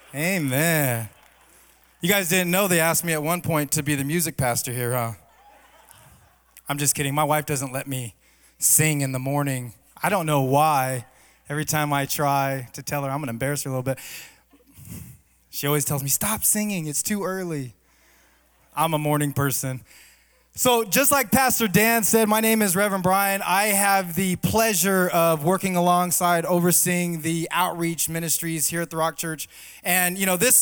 Amen. You guys didn't know they asked me at one point to be the music pastor here, huh? I'm just kidding. My wife doesn't let me sing in the morning. I don't know why. Every time I try to tell her, I'm going to embarrass her a little bit. She always tells me, stop singing. It's too early. I'm a morning person. So just like Pastor Dan said, my name is Reverend Brian. I have the pleasure of working alongside, overseeing the outreach ministries here at the Rock Church. And,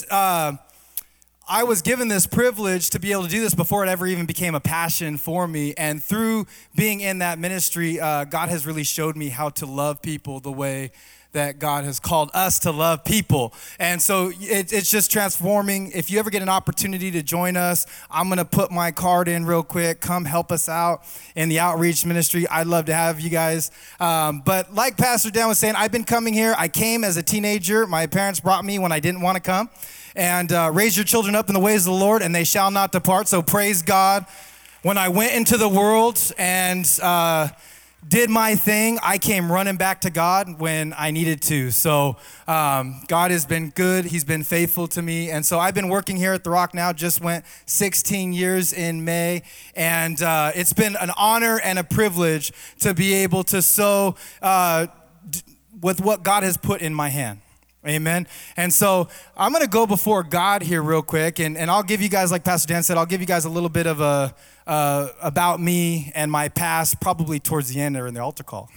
I was given this privilege to be able to do this before it ever even became a passion for me. And through being in that ministry, God has really showed me how to love people the way that God has called us to love people. And so it's just transforming. If you ever get an opportunity to join us, I'm going to put my card in real quick. Come help us out in the outreach ministry. I'd love to have you guys. But like Pastor Dan was saying, I've been coming here. I came as a teenager. My parents brought me when I didn't want to come. And raise your children up in the ways of the Lord, and they shall not depart. So praise God. When I went into the world and did my thing, I came running back to God when I needed to. So God has been good. He's been faithful to me. And so I've been working here at The Rock now, just went 16 years in May. And it's been an honor and a privilege to be able to sow with what God has put in my hand. Amen. And so I'm going to go before God here real quick, and I'll give you guys, like Pastor Dan said, I'll give you guys a little bit of a about me and my past, probably towards the end or in the altar call,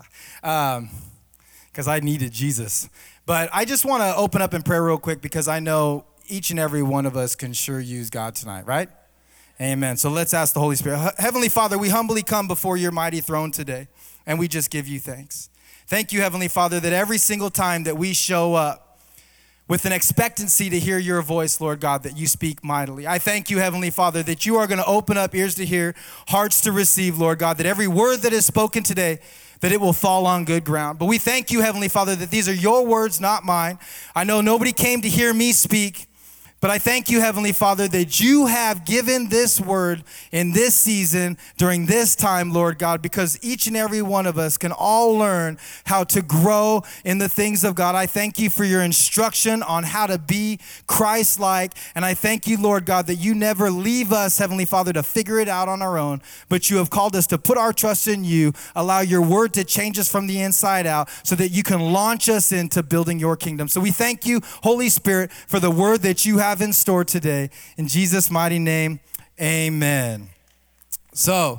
because I needed Jesus. But I just want to open up in prayer real quick, because I know each and every one of us can sure use God tonight, right? Amen. So let's ask the Holy Spirit. Heavenly Father, we humbly come before your mighty throne today, and we just give you thanks. Thank you, Heavenly Father, that every single time that we show up with an expectancy to hear your voice, Lord God, that you speak mightily. I thank you, Heavenly Father, that you are going to open up ears to hear, hearts to receive, Lord God, that every word that is spoken today, that it will fall on good ground. But we thank you, Heavenly Father, that these are your words, not mine. I know nobody came to hear me speak, but I thank you, Heavenly Father, that you have given this word in this season, during this time, Lord God, because each and every one of us can all learn how to grow in the things of God. I thank you for your instruction on how to be Christ-like, and I thank you, Lord God, that you never leave us, Heavenly Father, to figure it out on our own, but you have called us to put our trust in you, allow your word to change us from the inside out so that you can launch us into building your kingdom. So we thank you, Holy Spirit, for the word that you have in store today. In Jesus' mighty name, amen. So,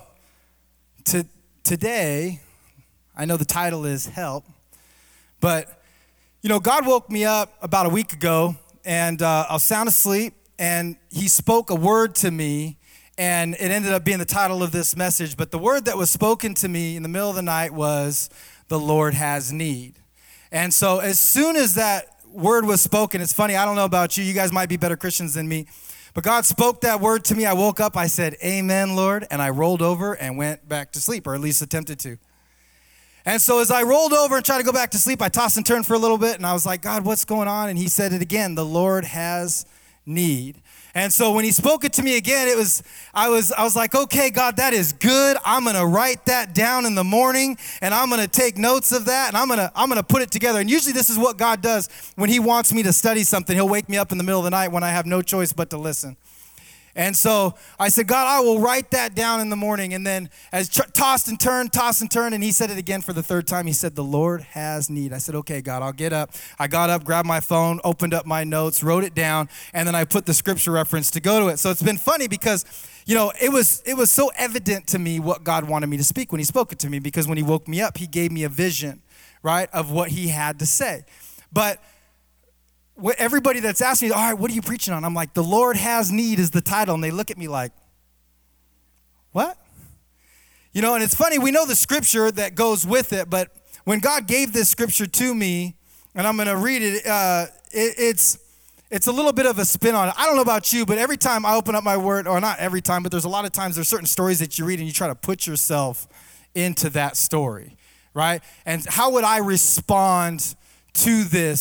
today, I know the title is Help, but, God woke me up about a week ago, and I was sound asleep, and he spoke a word to me, and it ended up being the title of this message. But the word that was spoken to me in the middle of the night was, the Lord has need. And so as soon as that word was spoken, it's funny, I don't know about you, you guys might be better Christians than me, but God spoke that word to me. I woke up, I said, amen, Lord, and I rolled over and went back to sleep, or at least attempted to. And so as I rolled over and tried to go back to sleep, I tossed and turned for a little bit, and I was like, God, what's going on? And he said it again, the Lord has need. And so when he spoke it to me again, I was like, okay, God, that is good. I'm going to write that down in the morning, and I'm going to take notes of that, and I'm going to put it together. And usually this is what God does when he wants me to study something. He'll wake me up in the middle of the night when I have no choice but to listen. And so I said, God, I will write that down in the morning. And then as tossed and turned, and he said it again for the third time. He said, the Lord has need. I said, okay, God, I'll get up. I got up, grabbed my phone, opened up my notes, wrote it down, and then I put the scripture reference to go to it. So it's been funny because, it was so evident to me what God wanted me to speak when he spoke it to me, because when he woke me up, he gave me a vision, right, of what he had to say. But everybody that's asking me, all right, what are you preaching on? I'm like, the Lord has need is the title. And they look at me like, what? And it's funny, we know the scripture that goes with it, but when God gave this scripture to me, and I'm going to read it, it's a little bit of a spin on it. I don't know about you, but every time I open up my word, or not every time, but there's a lot of times there's certain stories that you read and you try to put yourself into that story, right? And how would I respond to this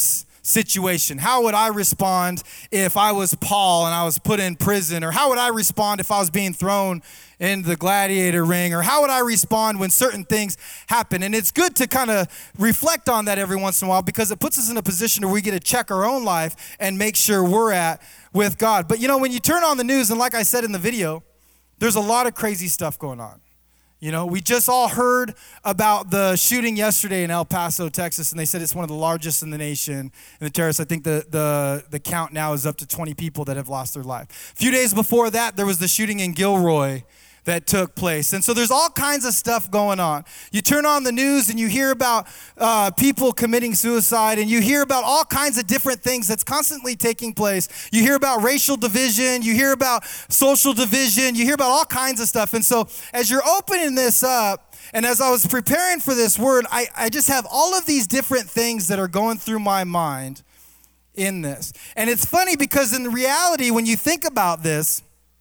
situation? How would I respond if I was Paul and I was put in prison? Or how would I respond if I was being thrown in the gladiator ring? Or how would I respond when certain things happen? And it's good to kind of reflect on that every once in a while, because it puts us in a position where we get to check our own life and make sure we're at with God. But when you turn on the news, and like I said in the video, there's a lot of crazy stuff going on. We just all heard about the shooting yesterday in El Paso, Texas, and they said it's one of the largest in the nation. And the terrorists, I think the count now is up to 20 people that have lost their life. A few days before that, there was the shooting in Gilroy that took place. And so there's all kinds of stuff going on. You turn on the news and you hear about people committing suicide, and you hear about all kinds of different things that's constantly taking place. You hear about racial division, you hear about social division, you hear about all kinds of stuff. And so as you're opening this up, and as I was preparing for this word, I just have all of these different things that are going through my mind in this. And it's funny because in reality, when you think about this,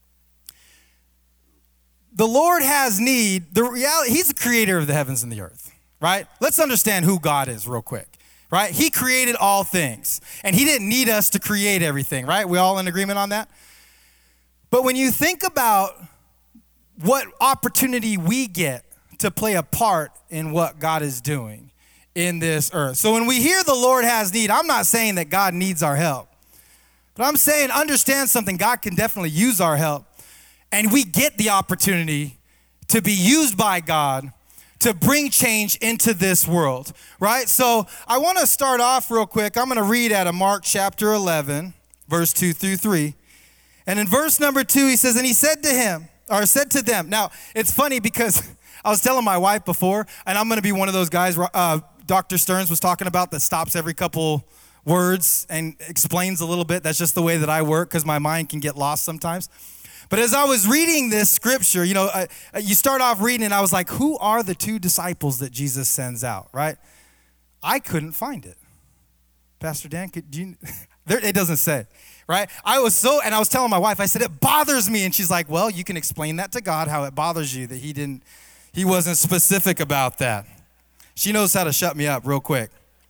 the Lord has need. The reality, he's the creator of the heavens and the earth, right? Let's understand who God is real quick, right? He created all things, and he didn't need us to create everything, right? We all in agreement on that? But when you think about what opportunity we get to play a part in what God is doing in this earth. So when we hear the Lord has need, I'm not saying that God needs our help, but I'm saying understand something. God can definitely use our help. And we get the opportunity to be used by God to bring change into this world, right? So I want to start off real quick. I'm going to read out of Mark chapter 11, verse 2 through 3. And in verse number 2, he says, and he said to them. Now, it's funny because I was telling my wife before, and I'm going to be one of those guys Dr. Stearns was talking about that stops every couple words and explains a little bit. That's just the way that I work because my mind can get lost sometimes. But as I was reading this scripture, you start off reading and I was like, who are the two disciples that Jesus sends out, right? I couldn't find it. Pastor Dan, it doesn't say, right? I was telling my wife, I said, it bothers me. And she's like, well, you can explain that to God, how it bothers you that he wasn't specific about that. She knows how to shut me up real quick.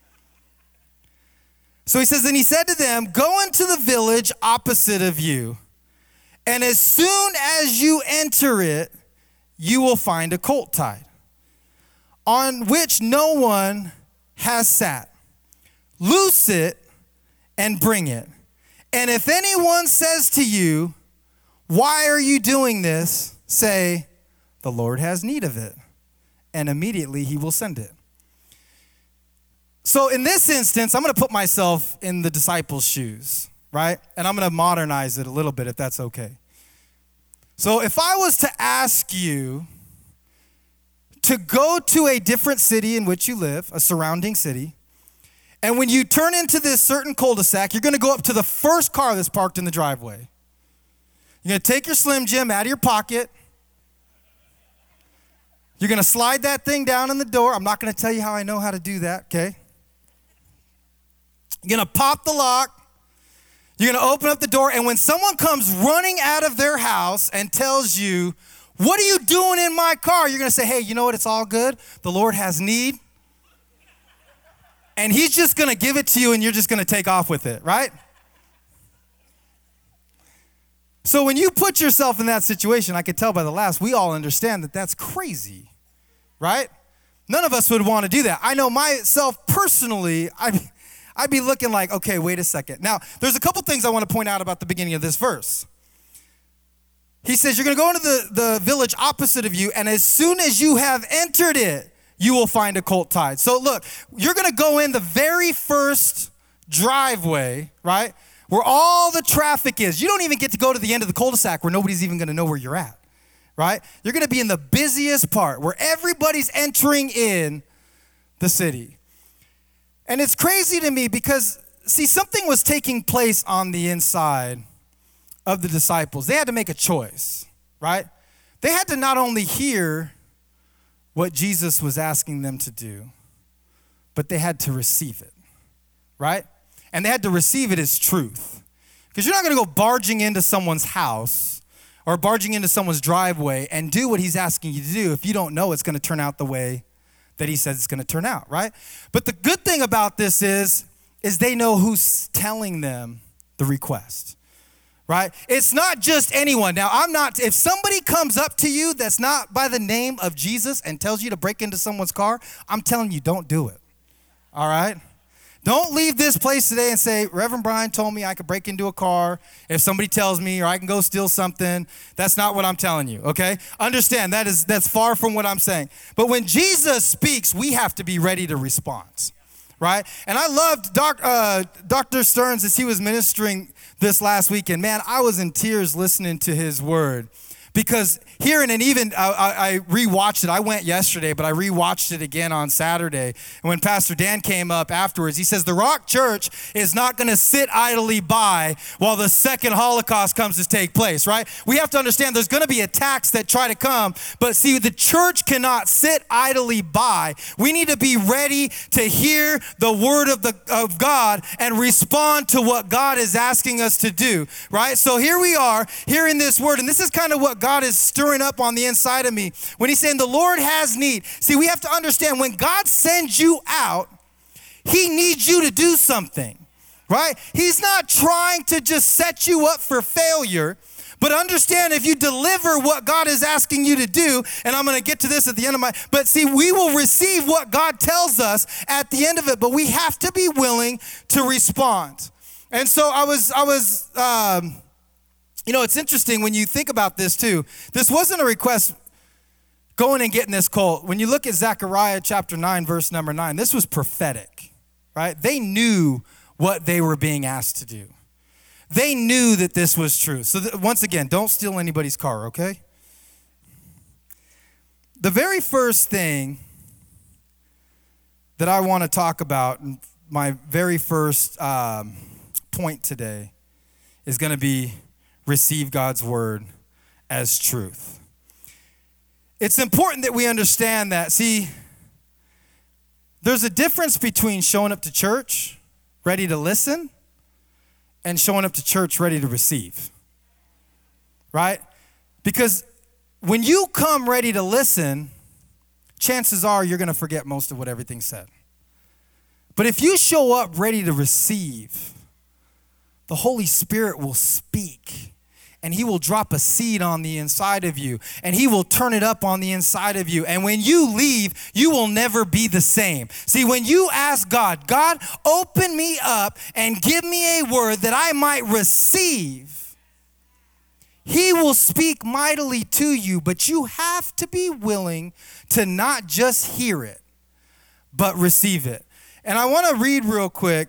So he says, and he said to them, go into the village opposite of you. And as soon as you enter it, you will find a colt tied, on which no one has sat. Loose it and bring it. And if anyone says to you, why are you doing this? Say, the Lord has need of it. And immediately he will send it. So in this instance, I'm going to put myself in the disciples' shoes, right? And I'm going to modernize it a little bit if that's okay. So if I was to ask you to go to a different city in which you live, a surrounding city, and when you turn into this certain cul-de-sac, you're going to go up to the first car that's parked in the driveway. You're going to take your Slim Jim out of your pocket. You're going to slide that thing down in the door. I'm not going to tell you how I know how to do that, okay? You're going to pop the lock. You're going to open up the door, and when someone comes running out of their house and tells you, what are you doing in my car? You're going to say, hey, you know what? It's all good. The Lord has need. And he's just going to give it to you, and you're just going to take off with it, right? So when you put yourself in that situation, I could tell by the laughs, we all understand that that's crazy, right? None of us would want to do that. I know myself personally, I'd be looking like, okay, wait a second. Now, there's a couple things I want to point out about the beginning of this verse. He says, you're going to go into the village opposite of you, and as soon as you have entered it, you will find a colt tied. So look, you're going to go in the very first driveway, right, where all the traffic is. You don't even get to go to the end of the cul-de-sac where nobody's even going to know where you're at, right? You're going to be in the busiest part where everybody's entering in the city. And it's crazy to me because, see, something was taking place on the inside of the disciples. They had to make a choice, right? They had to not only hear what Jesus was asking them to do, but they had to receive it, right? And they had to receive it as truth. Because you're not going to go barging into someone's house or barging into someone's driveway and do what he's asking you to do if you don't know it's going to turn out the way that he says it's going to turn out, right? But the good thing about this is is they know who's telling them the request, right? It's not just anyone. Now, if somebody comes up to you that's not by the name of Jesus and tells you to break into someone's car, I'm telling you, don't do it, all right? Don't leave this place today and say, Reverend Brian told me I could break into a car if somebody tells me, or I can go steal something. That's not what I'm telling you, okay? Understand, that's far from what I'm saying. But when Jesus speaks, we have to be ready to respond, right? And I loved Dr. Stearns as he was ministering this last weekend. Man, I was in tears listening to his word. Because hearing, and even I rewatched it. I went yesterday, but I rewatched it again on Saturday. And when Pastor Dan came up afterwards, he says, the Rock Church is not going to sit idly by while the second Holocaust comes to take place, right? We have to understand there's going to be attacks that try to come, but see, the church cannot sit idly by. We need to be ready to hear the word of God and respond to what God is asking us to do, right? So here we are, hearing this word, and this is kind of what God is stirring up on the inside of me when he's saying the Lord has need. See, we have to understand when God sends you out, he needs you to do something, right? He's not trying to just set you up for failure, but understand if you deliver what God is asking you to do, and I'm going to get to this at the end of but see, we will receive what God tells us at the end of it, but we have to be willing to respond. And so I was it's interesting when you think about this too. This wasn't a request going and getting this colt. When you look at Zechariah chapter 9, verse number 9, this was prophetic, right? They knew what they were being asked to do. They knew that this was true. So once again, don't steal anybody's car, okay? The very first thing that I want to talk about, my very first point today, is going to be receive God's word as truth. It's important that we understand that. See, there's a difference between showing up to church ready to listen and showing up to church ready to receive, right? Because when you come ready to listen, chances are you're going to forget most of what everything said. But if you show up ready to receive, the Holy Spirit will speak. And he will drop a seed on the inside of you. And he will turn it up on the inside of you. And when you leave, you will never be the same. See, when you ask God, God, open me up and give me a word that I might receive, he will speak mightily to you. But you have to be willing to not just hear it, but receive it. And I want to read real quick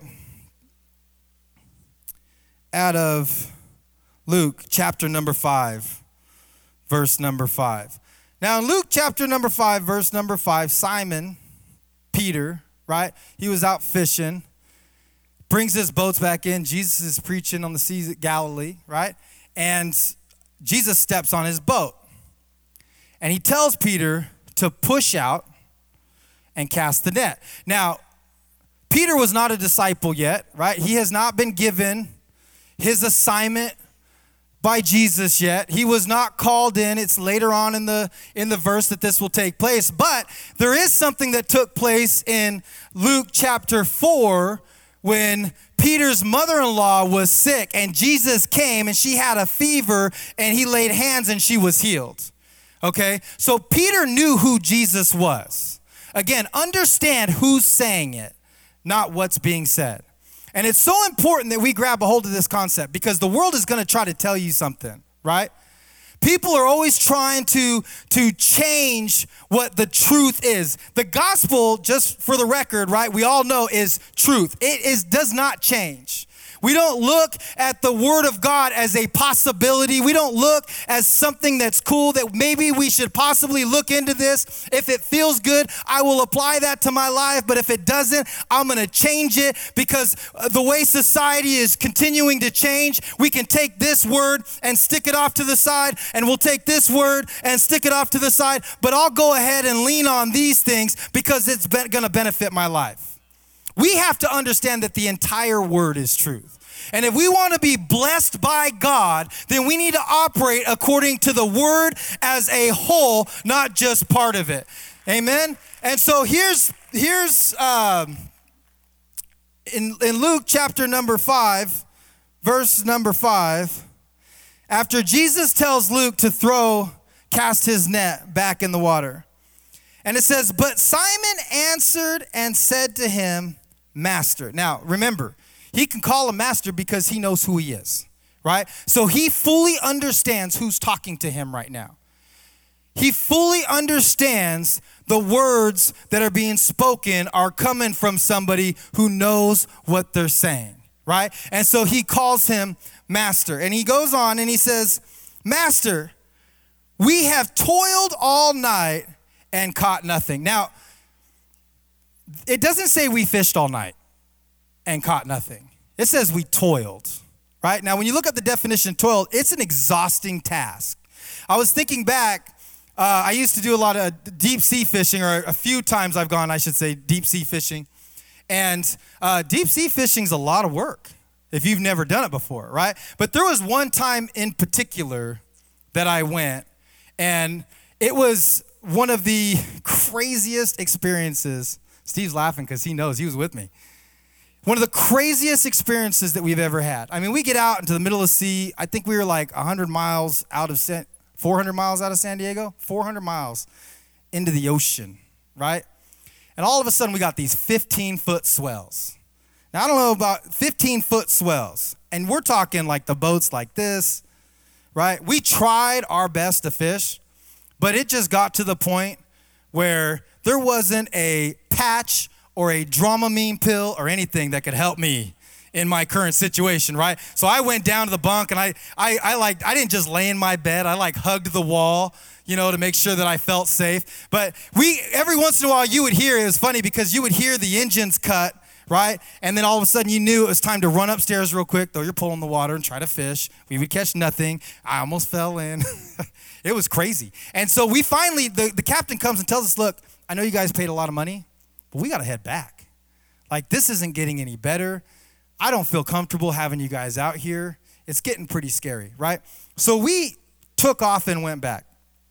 out of Luke chapter number 5, verse number 5. Now in Luke chapter number 5, verse number 5, Simon, Peter, right? He was out fishing, brings his boats back in. Jesus is preaching on the seas of Galilee, right? And Jesus steps on his boat. And he tells Peter to push out and cast the net. Now, Peter was not a disciple yet, right? He has not been given his assignment by Jesus yet. He was not called in. It's later on in the verse that this will take place. But there is something that took place in Luke chapter 4 when Peter's mother-in-law was sick and Jesus came and she had a fever and he laid hands and she was healed. Okay? So Peter knew who Jesus was. Again, understand who's saying it, not what's being said. And it's so important that we grab a hold of this concept because the world is going to try to tell you something, right? People are always trying to change what the truth is. The gospel, just for the record, right, we all know is truth. It does not change. We don't look at the word of God as a possibility. We don't look as something that's cool that maybe we should possibly look into this. If it feels good, I will apply that to my life. But if it doesn't, I'm going to change it because the way society is continuing to change, we can take this word and stick it off to the side, and we'll take this word and stick it off to the side. But I'll go ahead and lean on these things because it's going to benefit my life. We have to understand that the entire word is truth. And if we want to be blessed by God, then we need to operate according to the word as a whole, not just part of it. Amen? And so here's in Luke chapter number 5, verse number 5, after Jesus tells Luke to cast his net back in the water. And it says, but Simon answered and said to him, Master. Now, remember, he can call him master because he knows who he is, right? So he fully understands who's talking to him right now. He fully understands the words that are being spoken are coming from somebody who knows what they're saying, right? And so he calls him master. And he goes on and he says, Master, we have toiled all night and caught nothing. Now, it doesn't say we fished all night and caught nothing. It says we toiled, right? Now, when you look at the definition of toil, it's an exhausting task. I was thinking back, I used to do a lot of deep sea fishing, or a few times I've gone, I should say, deep sea fishing. And deep sea fishing's a lot of work if you've never done it before, right? But there was one time in particular that I went, and it was one of the craziest experiences. Steve's laughing because he knows he was with me. One of the craziest experiences that we've ever had. I mean, we get out into the middle of the sea. I think we were like 400 miles out of San Diego, 400 miles into the ocean, right? And all of a sudden, we got these 15-foot swells. Now, I don't know about 15-foot swells. And we're talking like the boats like this, right? We tried our best to fish, but it just got to the point where there wasn't a patch or a Dramamine pill or anything that could help me in my current situation, right? So I went down to the bunk, and I didn't just lay in my bed. I hugged the wall, to make sure that I felt safe. But every once in a while, you would hear, it was funny because you would hear the engines cut, right? And then all of a sudden you knew it was time to run upstairs real quick, throw your pole in the water and try to fish. We would catch nothing. I almost fell in. It was crazy. And so we finally, the captain comes and tells us, look, I know you guys paid a lot of money, but we got to head back. This isn't getting any better. I don't feel comfortable having you guys out here. It's getting pretty scary, right? So we took off and went back.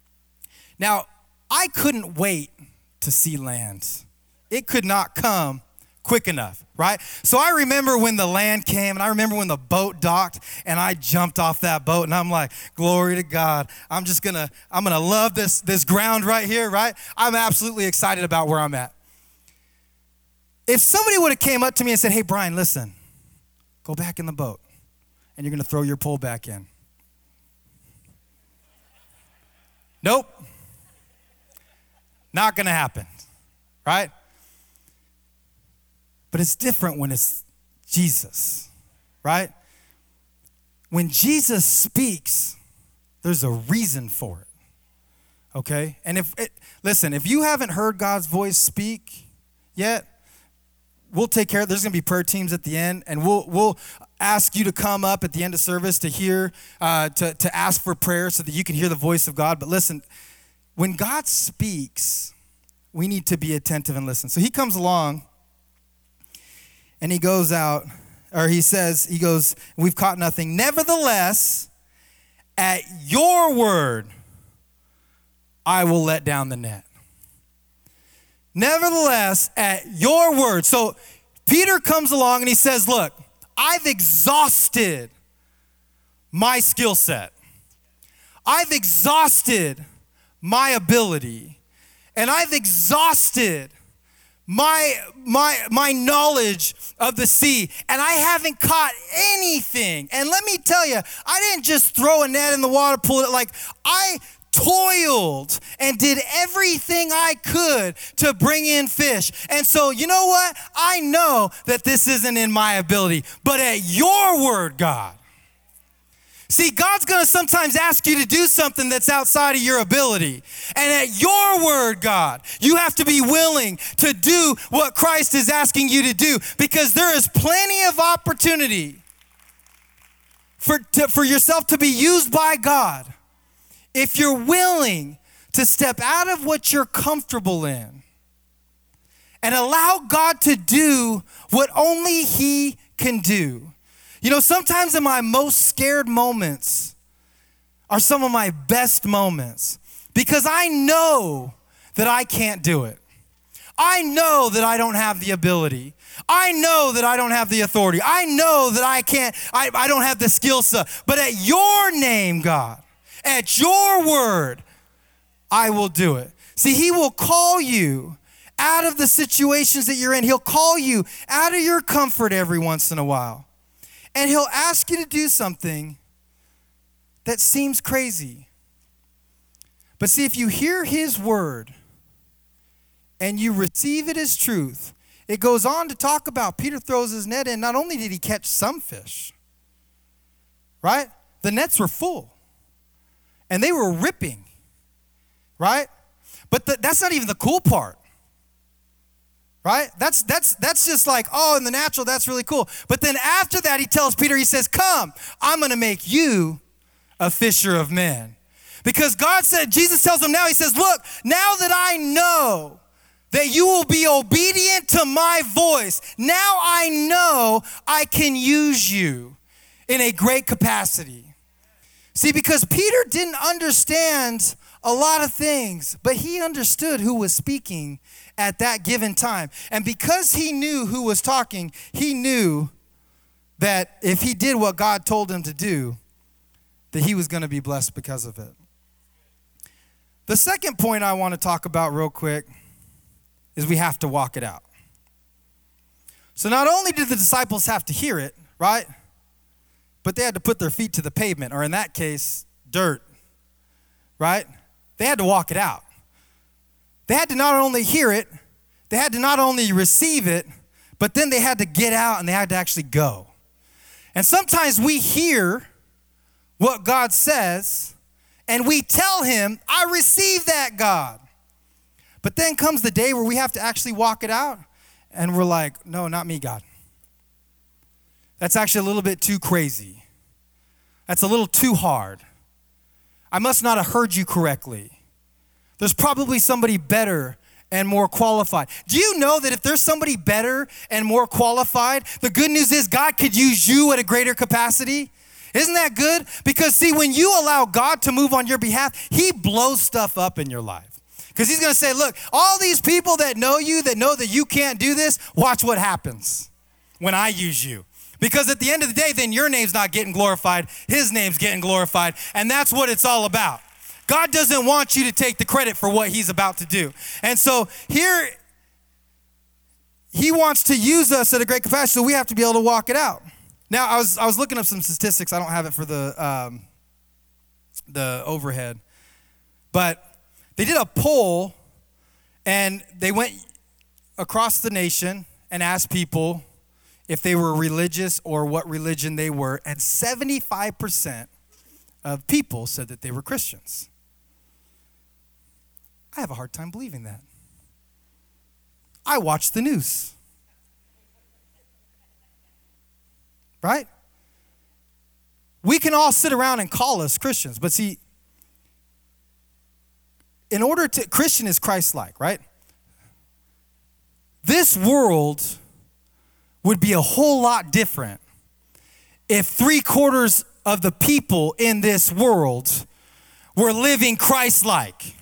Now, I couldn't wait to see land. It could not come quick enough, right? So I remember when the land came, and I remember when the boat docked, and I jumped off that boat, and I'm like, glory to God. I'm gonna love this ground right here, right? I'm absolutely excited about where I'm at. If somebody would have came up to me and said, hey, Brian, listen, go back in the boat, and you're going to throw your pole back in. Nope. Not going to happen, right? But it's different when it's Jesus, right? When Jesus speaks, there's a reason for it, okay? And if you haven't heard God's voice speak yet, we'll take care of it. There's going to be prayer teams at the end, and we'll ask you to come up at the end of service to hear, to ask for prayer so that you can hear the voice of God. But listen, when God speaks, we need to be attentive and listen. So he comes along, and he goes out, or he goes, we've caught nothing. Nevertheless, at your word, I will let down the net. Nevertheless, at your word. So Peter comes along and he says, look, I've exhausted my skill set. I've exhausted my ability. And I've exhausted my knowledge of the sea. And I haven't caught anything. And let me tell you, I didn't just throw a net in the water, pull it. I toiled and did everything I could to bring in fish. And so, you know what? I know that this isn't in my ability, but at your word, God. See, God's going to sometimes ask you to do something that's outside of your ability. And at your word, God, you have to be willing to do what Christ is asking you to do, because there is plenty of opportunity for yourself to be used by God if you're willing to step out of what you're comfortable in and allow God to do what only He can do. Sometimes in my most scared moments are some of my best moments, because I know that I can't do it. I know that I don't have the ability. I know that I don't have the authority. I know that I don't have the skill set. But at your name, God, at your word, I will do it. See, he will call you out of the situations that you're in. He'll call you out of your comfort every once in a while. And he'll ask you to do something that seems crazy. But see, if you hear his word and you receive it as truth, it goes on to talk about Peter throws his net in. Not only did he catch some fish, right? The nets were full. And they were ripping, right? But that's not even the cool part, right? That's just like, oh, in the natural, that's really cool. But then after that, he tells Peter, he says, come, I'm going to make you a fisher of men. Because God said, Jesus tells him now, he says, look, now that I know that you will be obedient to my voice, now I know I can use you in a great capacity. See, because Peter didn't understand a lot of things, but he understood who was speaking at that given time. And because he knew who was talking, he knew that if he did what God told him to do, that he was going to be blessed because of it. The second point I want to talk about real quick is we have to walk it out. So not only did the disciples have to hear it, right? But they had to put their feet to the pavement, or in that case, dirt, right? They had to walk it out. They had to not only hear it, they had to not only receive it, but then they had to get out and they had to actually go. And sometimes we hear what God says and we tell him, I receive that, God. But then comes the day where we have to actually walk it out, and we're like, no, not me, God. That's actually a little bit too crazy. That's a little too hard. I must not have heard you correctly. There's probably somebody better and more qualified. Do you know that if there's somebody better and more qualified, the good news is God could use you at a greater capacity? Isn't that good? Because see, when you allow God to move on your behalf, he blows stuff up in your life. Because he's going to say, look, all these people that know that you can't do this, watch what happens when I use you. Because at the end of the day, then your name's not getting glorified, his name's getting glorified, and that's what it's all about. God doesn't want you to take the credit for what he's about to do. And so here, he wants to use us at a great capacity, so we have to be able to walk it out. Now, I was looking up some statistics. I don't have it for the overhead. But they did a poll, and they went across the nation and asked people if they were religious or what religion they were, and 75% of people said that they were Christians. I have a hard time believing that. I watch the news. Right? We can all sit around and call us Christians, but see, in order to, Christian is Christ-like, right? This world would be a whole lot different if 3/4 of the people in this world were living Christ-like.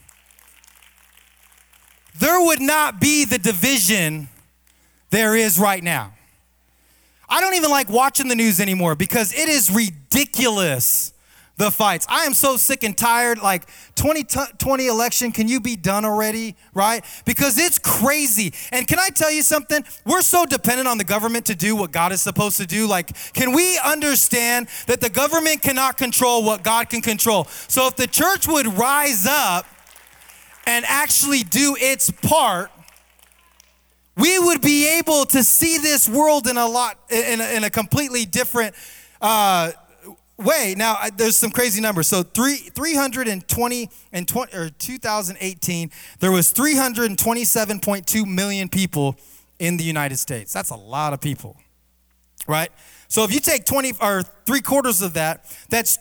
There would not be the division there is right now. I don't even like watching the news anymore because it is ridiculous, the fights. I am so sick and tired, like 2020 election, can you be done already, right? Because it's crazy. And can I tell you something? We're so dependent on the government to do what God is supposed to do. Like, can we understand that the government cannot control what God can control? So if the church would rise up and actually do its part, we would be able to see this world in a completely different way. Now, there's some crazy numbers. So 320 in 2018, there was 327.2 million people in the United States. That's a lot of people, right? So if you take 3/4 of that, that's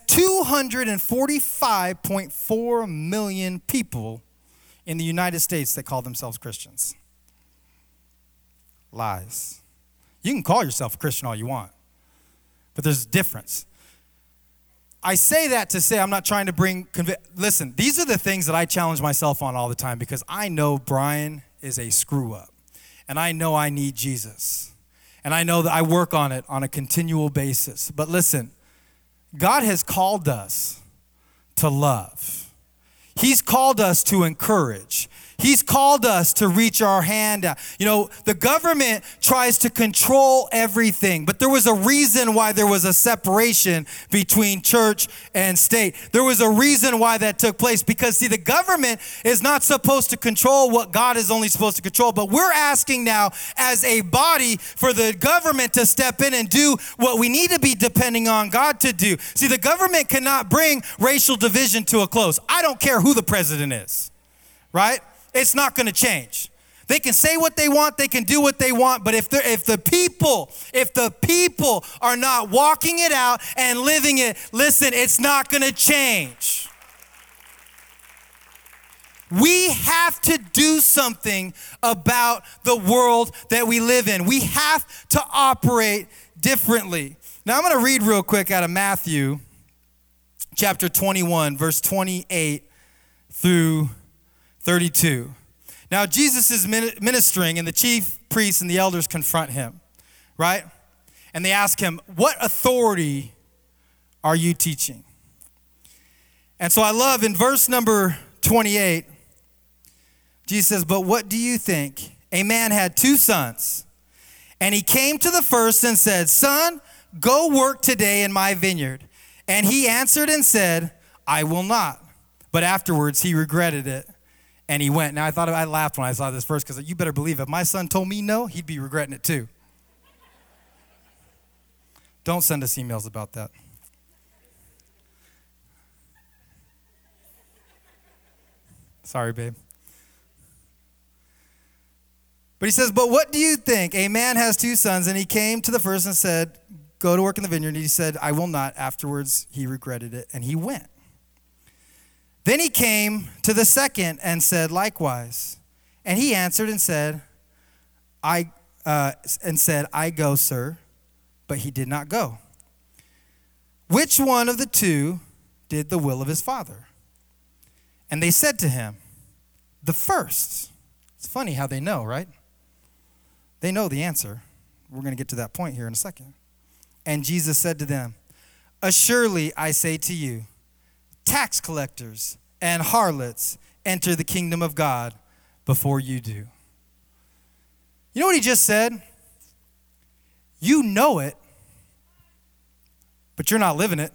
245.4 million people in the United States that call themselves Christians. Lies. You can call yourself a Christian all you want, but there's a difference. I say that to say I'm not trying to listen, these are the things that I challenge myself on all the time because I know Brian is a screw up and I know I need Jesus. And I know that I work on it on a continual basis. But listen, God has called us to love. He's called us to encourage. He's called us to reach our hand out. You know, the government tries to control everything, but there was a reason why there was a separation between church and state. There was a reason why that took place because, see, the government is not supposed to control what God is only supposed to control, but we're asking now as a body for the government to step in and do what we need to be depending on God to do. See, the government cannot bring racial division to a close. I don't care who the president is, right? It's not going to change. They can say what they want, they can do what they want, but if the people are not walking it out and living it, listen, it's not going to change. We have to do something about the world that we live in. We have to operate differently. Now I'm going to read real quick out of Matthew chapter 21, verse 28 through 32. Now, Jesus is ministering, and the chief priests and the elders confront him, right? And they ask him, what authority are you teaching? And so I love in verse number 28, Jesus says, but what do you think? A man had 2 sons, and he came to the first and said, son, go work today in my vineyard. And he answered and said, I will not. But afterwards he regretted it. And he went. Now, I laughed when I saw this verse because you better believe if my son told me no, he'd be regretting it too. Don't send us emails about that. Sorry, babe. But he says, but what do you think? A man has 2 sons, and he came to the first and said, go to work in the vineyard. And he said, I will not. Afterwards, he regretted it, and he went. Then he came to the second and said likewise. And he answered and said, I go, sir. But he did not go. Which one of the 2 did the will of his father? And they said to him, the first. It's funny how they know, right? They know the answer. We're going to get to that point here in a second. And Jesus said to them, assuredly I say to you, tax collectors and harlots enter the kingdom of God before you do. You know what he just said? You know it, but you're not living it.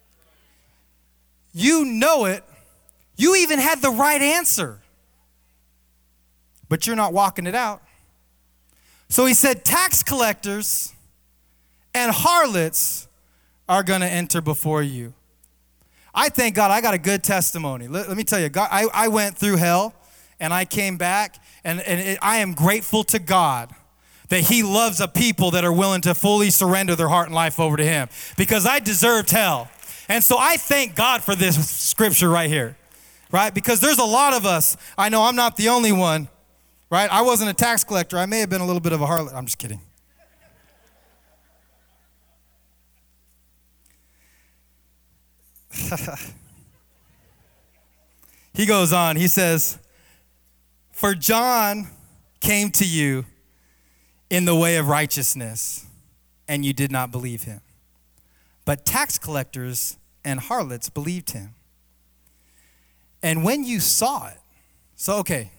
You know it. You even had the right answer, but you're not walking it out. So he said, tax collectors and harlots are going to enter before you. I thank God I got a good testimony. Let me tell you, God, I went through hell and I came back, and I am grateful to God that he loves a people that are willing to fully surrender their heart and life over to him, because I deserved hell. And so I thank God for this scripture right here, right? Because there's a lot of us, I know I'm not the only one, right? I wasn't a tax collector. I may have been a little bit of a harlot. I'm just kidding. He goes on, he says, for John came to you in the way of righteousness, and you did not believe him. But tax collectors and harlots believed him. And when you saw it, so okay,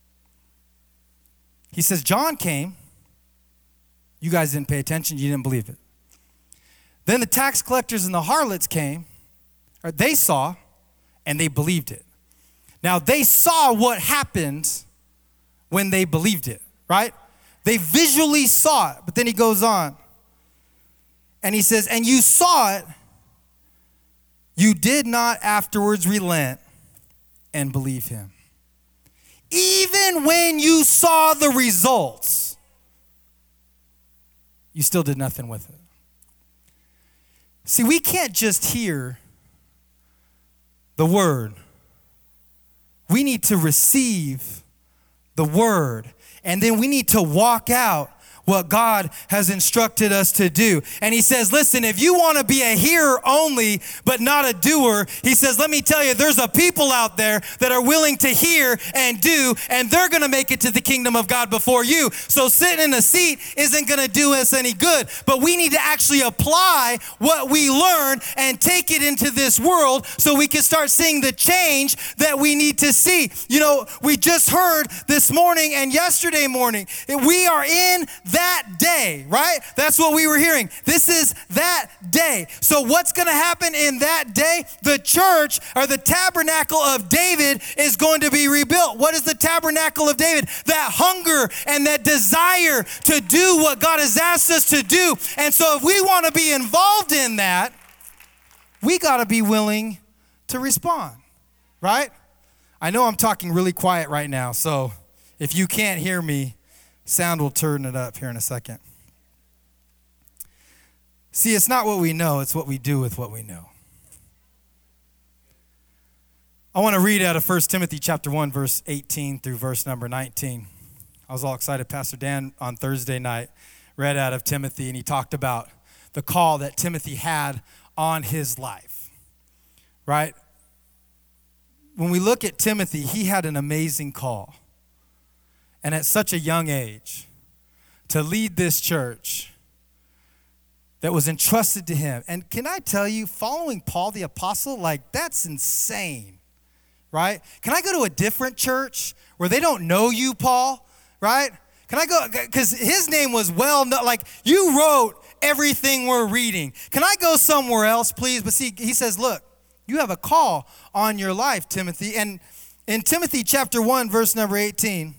he says, John came, you guys didn't pay attention, you didn't believe it. Then the tax collectors and the harlots came, or they saw, and they believed it. Now, they saw what happened when they believed it, right? They visually saw it, but then he goes on. And he says, and you saw it, you did not afterwards relent and believe him. Even when you saw the results, you still did nothing with it. See, we can't just hear the word. We need to receive the word, and then we need to walk out what God has instructed us to do. And he says, listen, if you want to be a hearer only, but not a doer, he says, let me tell you, there's a people out there that are willing to hear and do, and they're going to make it to the kingdom of God before you. So sitting in a seat isn't going to do us any good, but we need to actually apply what we learn and take it into this world so we can start seeing the change that we need to see. You know, we just heard this morning and yesterday morning, we are in that day, right? That's what we were hearing. This is that day. So what's going to happen in that day? The church, or the tabernacle of David, is going to be rebuilt. What is the tabernacle of David? That hunger and that desire to do what God has asked us to do. And so if we want to be involved in that, we got to be willing to respond, right? I know I'm talking really quiet right now, so if you can't hear me, sound will turn it up here in a second. See, it's not what we know, it's what we do with what we know. I want to read out of 1 Timothy chapter 1, verse 18 through verse number 19. I was all excited. Pastor Dan on Thursday night read out of Timothy, and he talked about the call that Timothy had on his life, right? When we look at Timothy, he had an amazing call. And at such a young age, to lead this church that was entrusted to him. And can I tell you, following Paul the Apostle, like, that's insane, right? Can I go to a different church where they don't know you, Paul, right? Can I go, because his name was well known, like, you wrote everything we're reading. Can I go somewhere else, please? But see, he says, look, you have a call on your life, Timothy. And in Timothy chapter 1, verse number 18,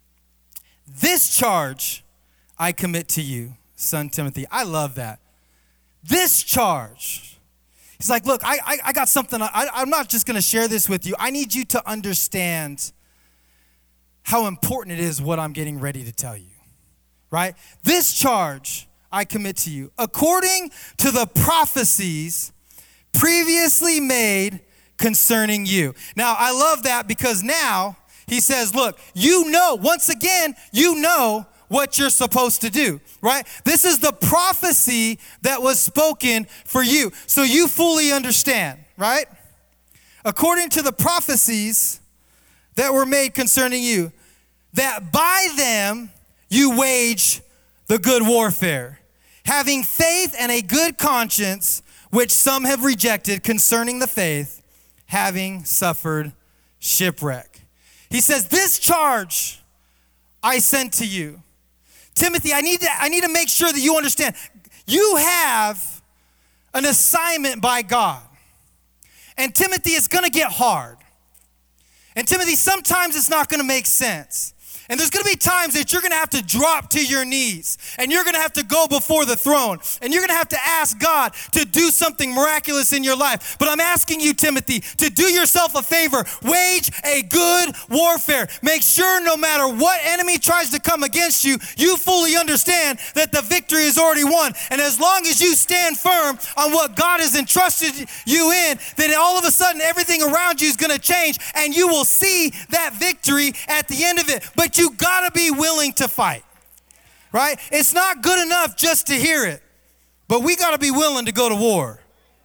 this charge I commit to you, son Timothy. I love that. This charge. He's like, look, I got something. I'm not just going to share this with you. I need you to understand how important it is what I'm getting ready to tell you, right? This charge I commit to you, according to the prophecies previously made concerning you. Now, I love that because now he says, look, you know, once again, you know what you're supposed to do, right? This is the prophecy that was spoken for you. So you fully understand, right? According to the prophecies that were made concerning you, that by them you wage the good warfare, having faith and a good conscience, which some have rejected concerning the faith, having suffered shipwreck. He says, this charge I sent to you. Timothy, I need to make sure that you understand. You have an assignment by God. And Timothy, it's going to get hard. And Timothy, sometimes it's not going to make sense. And there's going to be times that you're going to have to drop to your knees, and you're going to have to go before the throne, and you're going to have to ask God to do something miraculous in your life. But I'm asking you, Timothy, to do yourself a favor. Wage a good warfare. Make sure no matter what enemy tries to come against you, you fully understand that the victory is already won. And as long as you stand firm on what God has entrusted you in, then all of a sudden everything around you is going to change, and you will see that victory at the end of it. But you gotta be willing to fight, right? It's not good enough just to hear it, but we gotta be willing to go to war.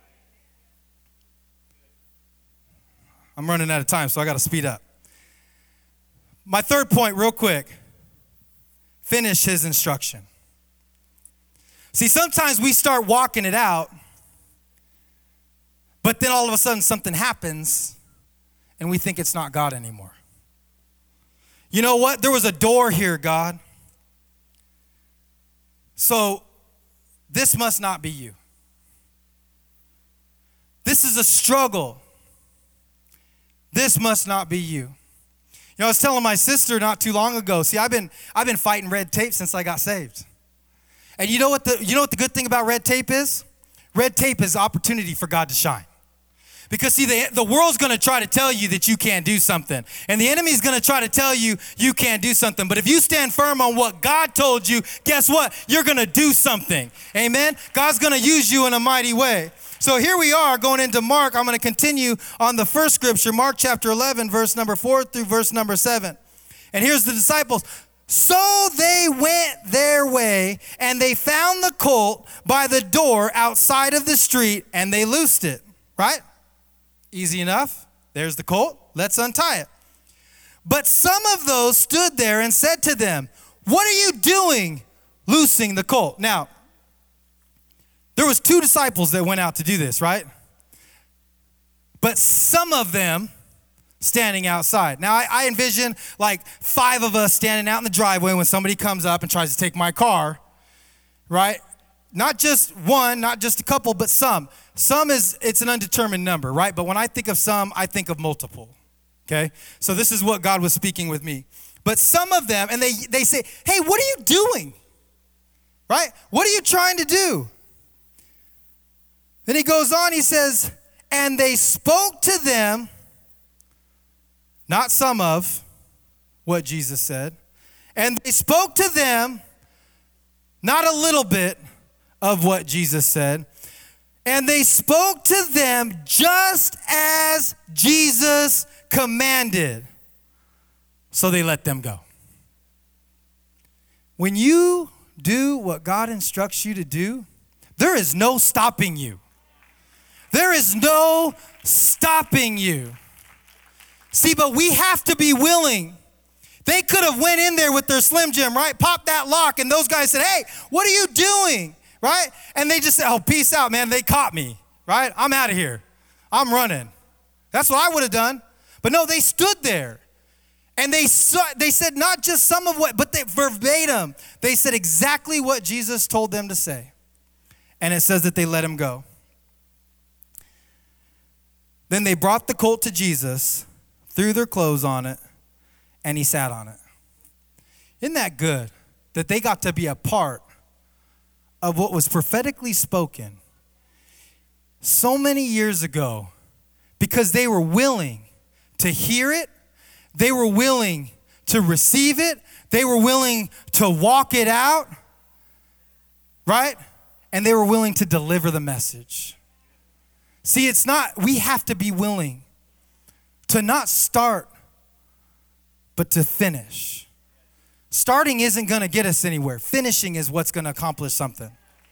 I'm running out of time, so I gotta speed up. My third point, real quick, finish his instruction. See, sometimes we start walking it out, but then all of a sudden something happens and we think it's not God anymore. You know what? There was a door here, God. So this must not be you. This is a struggle. This must not be you. You know, I was telling my sister not too long ago, see, I've been fighting red tape since I got saved. And you know what the good thing about red tape is? Red tape is opportunity for God to shine. Because see, the world's going to try to tell you that you can't do something. And the enemy's going to try to tell you you can't do something. But if you stand firm on what God told you, guess what? You're going to do something. Amen? God's going to use you in a mighty way. So here we are going into Mark. I'm going to continue on the first scripture, Mark chapter 11, verse number 4 through verse number 7. And here's the disciples. So they went their way, and they found the colt by the door outside of the street, and they loosed it. Right? Easy enough. There's the colt. Let's untie it. But some of those stood there and said to them, "What are you doing loosing the colt?" Now, there was 2 disciples that went out to do this, right? But some of them standing outside. Now, I envision like 5 of us standing out in the driveway when somebody comes up and tries to take my car, right? Not just one, not just a couple, but some. It's an undetermined number, right? But when I think of some, I think of multiple, okay? So this is what God was speaking with me. But some of them, and they say, "Hey, what are you doing?" Right? "What are you trying to do?" Then he goes on, he says, "And they spoke to them," not some of what Jesus said, "and they spoke to them, not a little bit of what Jesus said, and they spoke to them just as Jesus commanded. So they let them go." When you do what God instructs you to do, there is no stopping you. There is no stopping you. See, but we have to be willing. They could have went in there with their Slim Jim, right? Popped that lock, and those guys said, "Hey, what are you doing?" Right? And they just said, "Oh, peace out, man. They caught me," right? "I'm out of here. I'm running." That's what I would have done. But no, they stood there. And they said not just some of what, but they verbatim. They said exactly what Jesus told them to say. And it says that they let him go. Then they brought the colt to Jesus, threw their clothes on it, and he sat on it. Isn't that good that they got to be a part of what was prophetically spoken so many years ago, because they were willing to hear it, they were willing to receive it, they were willing to walk it out, right? And they were willing to deliver the message. See, we have to be willing to not start, but to finish. Starting isn't going to get us anywhere. Finishing is what's going to accomplish something.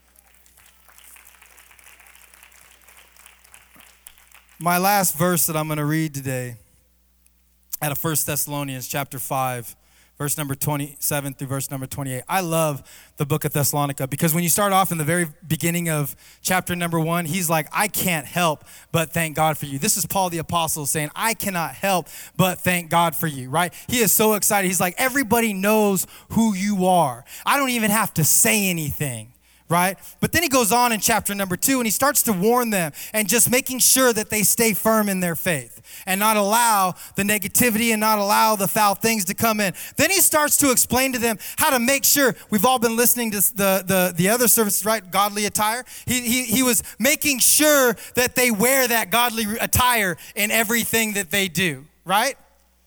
My last verse that I'm going to read today, out of 1 Thessalonians chapter 5, verse number 27 through verse number 28. I love the book of Thessalonica, because when you start off in the very beginning of chapter number 1, he's like, "I can't help but thank God for you." This is Paul the Apostle saying, "I cannot help but thank God for you," right? He is so excited. He's like, everybody knows who you are. I don't even have to say anything. Right? But then he goes on in chapter number 2, and he starts to warn them and just making sure that they stay firm in their faith and not allow the negativity and not allow the foul things to come in. Then he starts to explain to them how to make sure. We've all been listening to the other services, right? Godly attire. He was making sure that they wear that godly attire in everything that they do, right?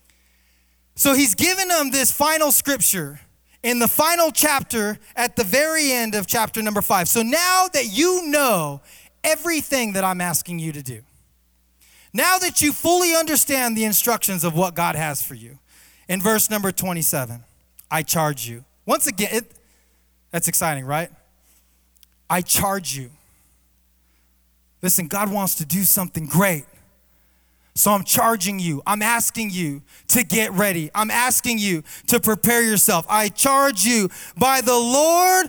So he's given them this final scripture in the final chapter at the very end of chapter number 5. So now that you know everything that I'm asking you to do, now that you fully understand the instructions of what God has for you, in verse number 27, I charge you. Once again, that's exciting, right? I charge you. Listen, God wants to do something great. So I'm charging you. I'm asking you to get ready. I'm asking you to prepare yourself. I charge you by the Lord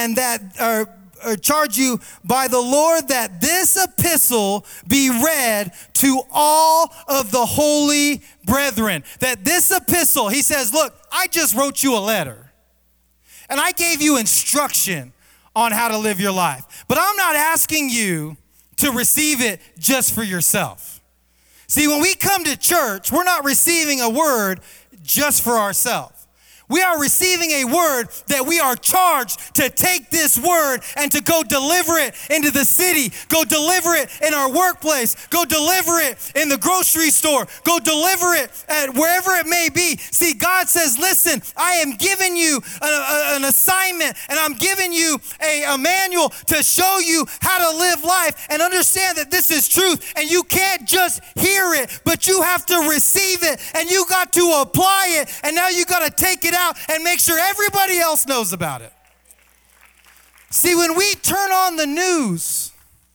charge you by the Lord that this epistle be read to all of the holy brethren. That this epistle, he says, look, I just wrote you a letter. And I gave you instruction on how to live your life. But I'm not asking you to receive it just for yourself. See, when we come to church, we're not receiving a word just for ourselves. We are receiving a word that we are charged to take this word and to go deliver it into the city, go deliver it in our workplace, go deliver it in the grocery store, go deliver it at wherever it may be. See, God says, listen, I am giving you an assignment, and I'm giving you a manual to show you how to live life and understand that this is truth. And you can't just hear it, but you have to receive it, and you got to apply it, and now you got to take it out and make sure everybody else knows about it. See, when we turn on the news,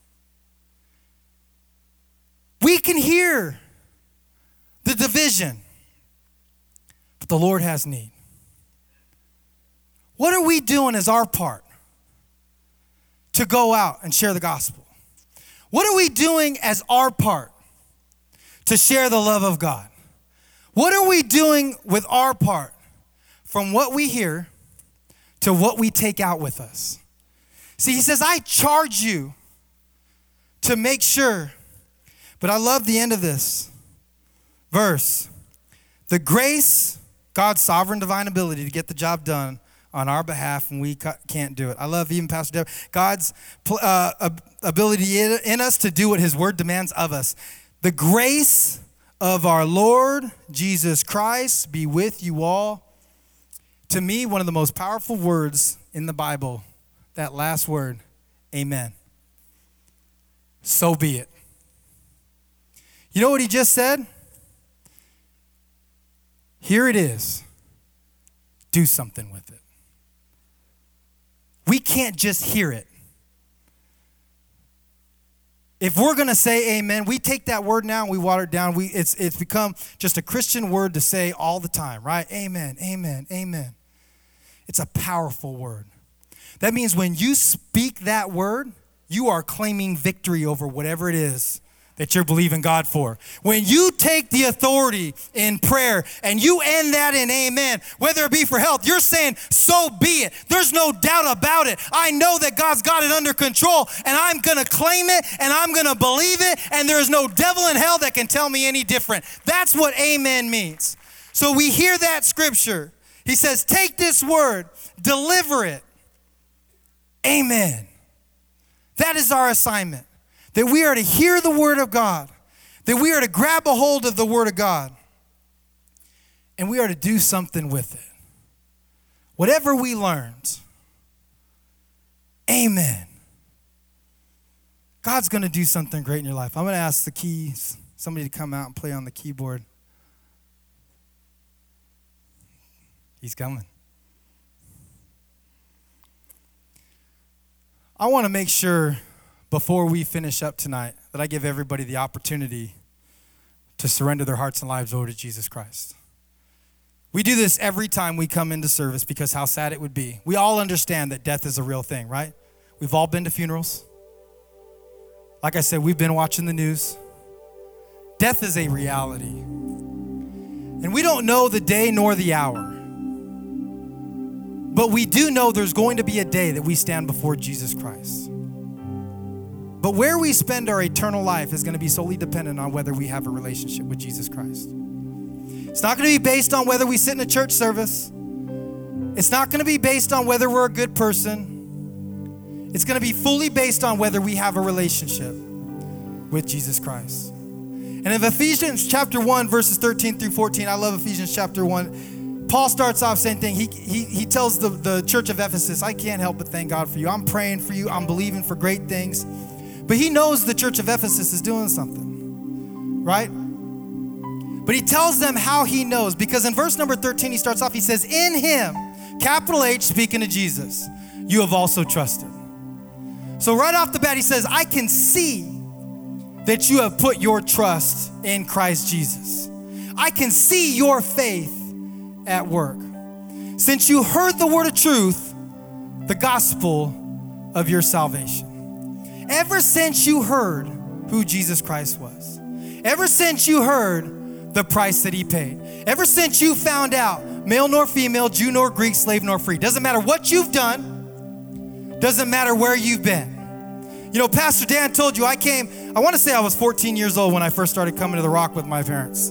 we can hear the division, but the Lord has need. What are we doing as our part to go out and share the gospel? What are we doing as our part to share the love of God? What are we doing with our part from what we hear to what we take out with us? See, he says, I charge you to make sure, but I love the end of this verse. The grace, God's sovereign divine ability to get the job done on our behalf when we can't do it. I love even Pastor Deb. God's ability in us to do what his word demands of us. The grace of our Lord Jesus Christ be with you all. To me, one of the most powerful words in the Bible, that last word, amen. So be it. You know what he just said? Here it is. Do something with it. We can't just hear it. If we're going to say amen, we take that word now and we water it down. It's become just a Christian word to say all the time, right? Amen, amen, amen. It's a powerful word. That means when you speak that word, you are claiming victory over whatever it is that you're believing God for. When you take the authority in prayer and you end that in amen, whether it be for health, you're saying, so be it. There's no doubt about it. I know that God's got it under control, and I'm going to claim it, and I'm going to believe it, and there's no devil in hell that can tell me any different. That's what amen means. So we hear that scripture. He says, take this word, deliver it. Amen. That is our assignment. That we are to hear the word of God, that we are to grab a hold of the word of God, and we are to do something with it. Whatever we learned, amen. God's going to do something great in your life. I'm going to ask the keys, somebody to come out and play on the keyboard. He's coming. I want to make sure before we finish up tonight that I give everybody the opportunity to surrender their hearts and lives over to Jesus Christ. We do this every time we come into service because how sad it would be. We all understand that death is a real thing, right? We've all been to funerals. Like I said, we've been watching the news. Death is a reality. And we don't know the day nor the hour. But we do know there's going to be a day that we stand before Jesus Christ. But where we spend our eternal life is going to be solely dependent on whether we have a relationship with Jesus Christ. It's not going to be based on whether we sit in a church service. It's not going to be based on whether we're a good person. It's going to be fully based on whether we have a relationship with Jesus Christ. And in Ephesians chapter 1, verses 13 through 14, I love Ephesians chapter 1. Paul starts off saying thing. He tells the church of Ephesus, I can't help but thank God for you. I'm praying for you. I'm believing for great things. But he knows the church of Ephesus is doing something, right? But he tells them how he knows, because in verse number 13, he starts off, he says, in him, capital H, speaking to Jesus, you have also trusted. So right off the bat, he says, I can see that you have put your trust in Christ Jesus. I can see your faith at work. Since you heard the word of truth, the gospel of your salvation. Ever since you heard who Jesus Christ was, ever since you heard the price that he paid, ever since you found out, male nor female, Jew nor Greek, slave nor free, doesn't matter what you've done, doesn't matter where you've been. You know, Pastor Dan told you I want to say I was 14 years old when I first started coming to the Rock with my parents.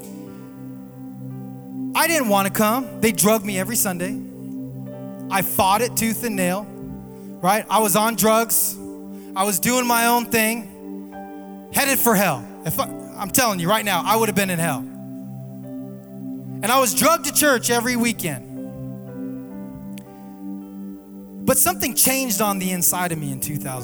I didn't want to come. They drugged me every Sunday. I fought it tooth and nail, right? I was on drugs. I was doing my own thing, headed for hell. I'm telling you right now, I would have been in hell. And I was drugged to church every weekend. But something changed on the inside of me in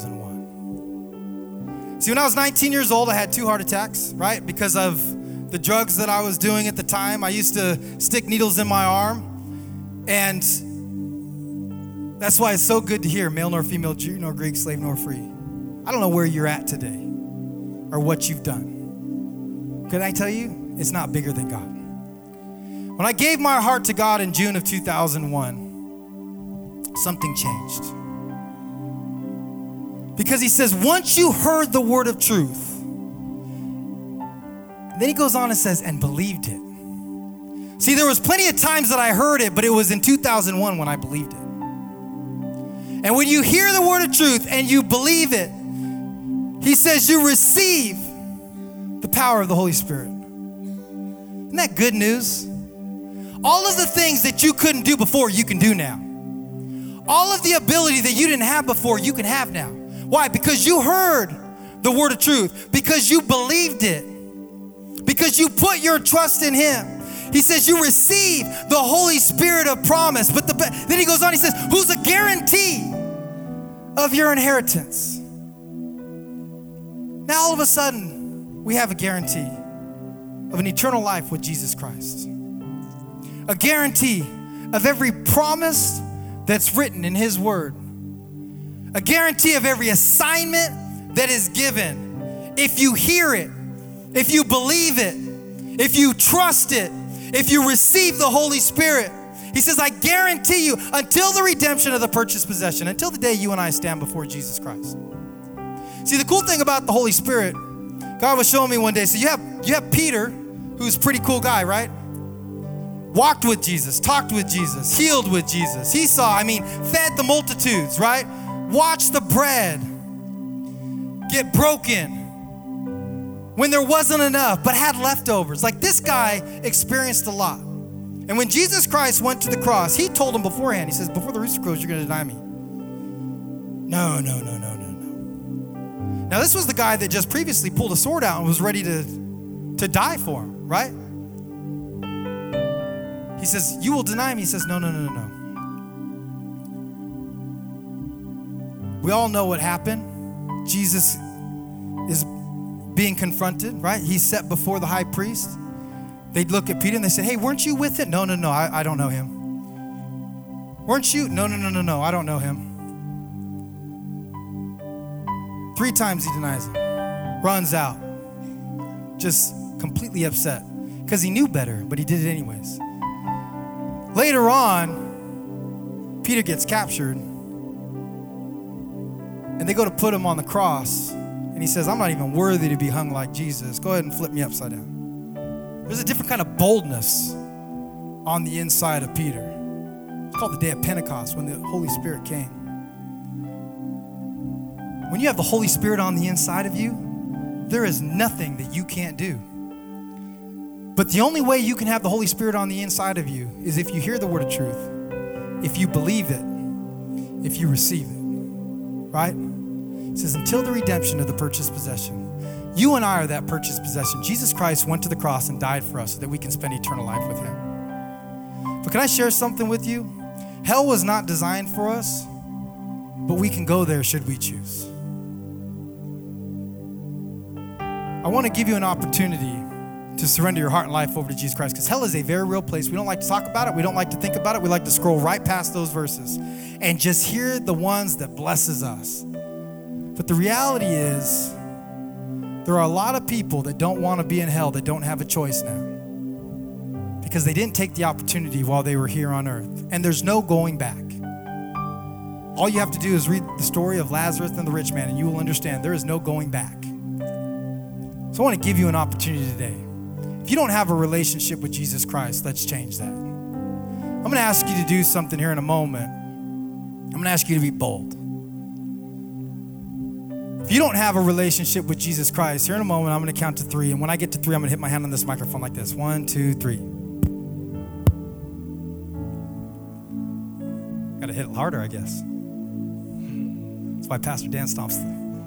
2001. See, when I was 19 years old, I had 2 heart attacks, right? Because of the drugs that I was doing at the time. I used to stick needles in my arm. And that's why it's so good to hear male nor female, Jew nor Greek, slave nor free. I don't know where you're at today or what you've done. Can I tell you? It's not bigger than God. When I gave my heart to God in June of 2001, something changed. Because he says, once you heard the word of truth, then he goes on and says, and believed it. See, there was plenty of times that I heard it, but it was in 2001 when I believed it. And when you hear the word of truth and you believe it, he says you receive the power of the Holy Spirit. Isn't that good news? All of the things that you couldn't do before, you can do now. All of the ability that you didn't have before, you can have now. Why? Because you heard the word of truth, because you believed it, because you put your trust in him. He says you receive the Holy Spirit of promise. But then he goes on, he says, who's a guarantee of your inheritance? Now all of a sudden, we have a guarantee of an eternal life with Jesus Christ. A guarantee of every promise that's written in his word. A guarantee of every assignment that is given. If you hear it, if you believe it, if you trust it, if you receive the Holy Spirit, he says, I guarantee you until the redemption of the purchased possession, until the day you and I stand before Jesus Christ. See, the cool thing about the Holy Spirit, God was showing me one day, so you have Peter, who's a pretty cool guy, right? Walked with Jesus, talked with Jesus, healed with Jesus. He saw, fed the multitudes, right? Watched the bread get broken when there wasn't enough, but had leftovers. Like, this guy experienced a lot. And when Jesus Christ went to the cross, he told him beforehand, he says, before the rooster crows, you're going to deny me. No. Now, this was the guy that just previously pulled a sword out and was ready to die for him, right? He says, you will deny me. He says, no. We all know what happened. Jesus is being confronted, right? He's set before the high priest. They'd look at Peter and they say, hey, weren't you with it? No, I don't know him. Weren't you? No, I don't know him. 3 times he denies him, runs out, just completely upset because he knew better, but he did it anyways. Later on, Peter gets captured and they go to put him on the cross. And he says, I'm not even worthy to be hung like Jesus. Go ahead and flip me upside down. There's a different kind of boldness on the inside of Peter. It's called the day of Pentecost, when the Holy Spirit came. When you have the Holy Spirit on the inside of you, there is nothing that you can't do. But the only way you can have the Holy Spirit on the inside of you is if you hear the word of truth, if you believe it, if you receive it, right? It says, until the redemption of the purchased possession. You and I are that purchased possession. Jesus Christ went to the cross and died for us so that we can spend eternal life with him. But can I share something with you? Hell was not designed for us, but we can go there should we choose. I want to give you an opportunity to surrender your heart and life over to Jesus Christ, because hell is a very real place. We don't like to talk about it. We don't like to think about it. We like to scroll right past those verses and just hear the ones that blesses us. But the reality is, there are a lot of people that don't want to be in hell that don't have a choice now because they didn't take the opportunity while they were here on earth. And there's no going back. All you have to do is read the story of Lazarus and the rich man, and you will understand there is no going back. So I want to give you an opportunity today. If you don't have a relationship with Jesus Christ, let's change that. I'm going to ask you to do something here in a moment. I'm going to ask you to be bold. If you don't have a relationship with Jesus Christ, here in a moment, I'm going to count to 3. And when I get to 3, I'm going to hit my hand on this microphone like this. 1, 2, 3. Got to hit it harder, I guess. That's why Pastor Dan stomps.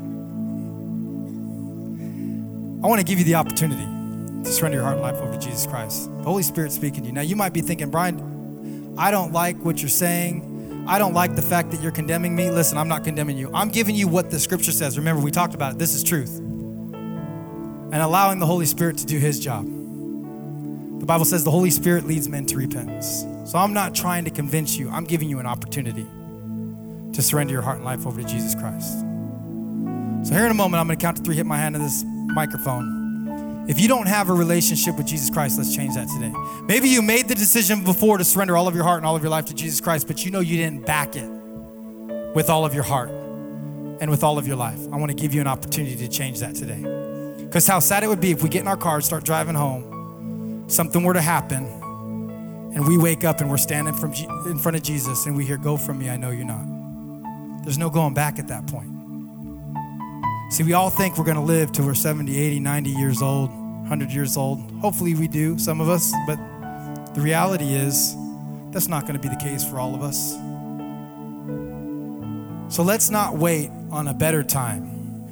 I want to give you the opportunity to surrender your heart and life over to Jesus Christ. The Holy Spirit speaking to you. Now, you might be thinking, Brian, I don't like what you're saying. I don't like the fact that you're condemning me. Listen, I'm not condemning you. I'm giving you what the scripture says. Remember, we talked about it. This is truth. And allowing the Holy Spirit to do his job. The Bible says the Holy Spirit leads men to repentance. So I'm not trying to convince you. I'm giving you an opportunity to surrender your heart and life over to Jesus Christ. So here in a moment, I'm going to count to 3, hit my hand on this microphone. If you don't have a relationship with Jesus Christ, let's change that today. Maybe you made the decision before to surrender all of your heart and all of your life to Jesus Christ, but you know you didn't back it with all of your heart and with all of your life. I want to give you an opportunity to change that today. Because how sad it would be if we get in our car, start driving home, something were to happen, and we wake up and we're standing in front of Jesus and we hear, "Go from me, I know you're not." There's no going back at that point. See, we all think we're going to live till we're 70, 80, 90 years old, 100 years old. Hopefully we do, some of us, but the reality is that's not going to be the case for all of us. So let's not wait on a better time.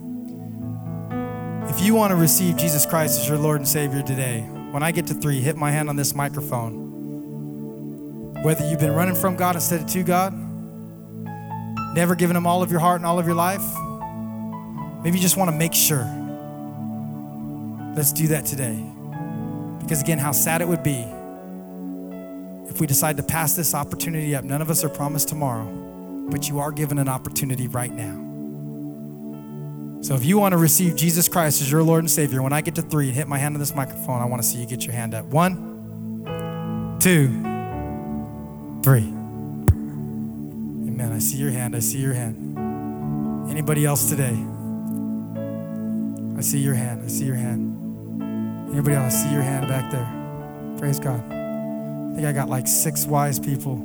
If you want to receive Jesus Christ as your Lord and Savior today, when I get to 3, hit my hand on this microphone. Whether you've been running from God instead of to God, never given Him all of your heart and all of your life, maybe you just want to make sure. Let's do that today. Because again, how sad it would be if we decide to pass this opportunity up. None of us are promised tomorrow, but you are given an opportunity right now. So if you want to receive Jesus Christ as your Lord and Savior, when I get to 3 and hit my hand on this microphone, I want to see you get your hand up. 1, 2, 3. Amen. I see your hand. I see your hand. Anybody else today? I see your hand. I see your hand. Anybody else? I see your hand back there. Praise God. I think I got like 6 wise people.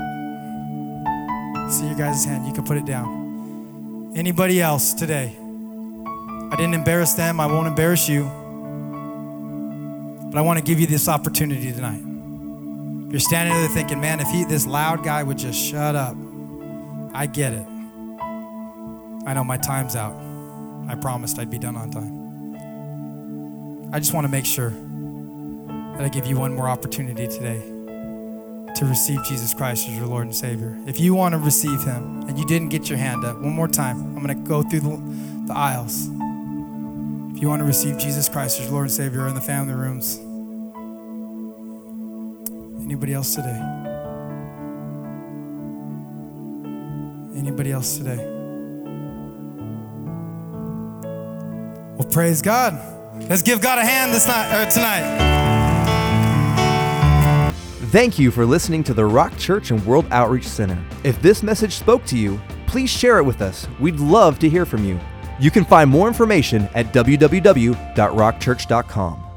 I see your guys' hand. You can put it down. Anybody else today? I didn't embarrass them. I won't embarrass you. But I want to give you this opportunity tonight. If you're standing there thinking, man, if this loud guy would just shut up, I get it. I know my time's out. I promised I'd be done on time. I just want to make sure that I give you one more opportunity today to receive Jesus Christ as your Lord and Savior. If you want to receive Him and you didn't get your hand up, one more time, I'm going to go through the aisles. If you want to receive Jesus Christ as your Lord and Savior in the family rooms. Anybody else today? Anybody else today? Well, praise God. Let's give God a hand tonight. Thank you for listening to the Rock Church and World Outreach Center. If this message spoke to you, please share it with us. We'd love to hear from you. You can find more information at www.rockchurch.com.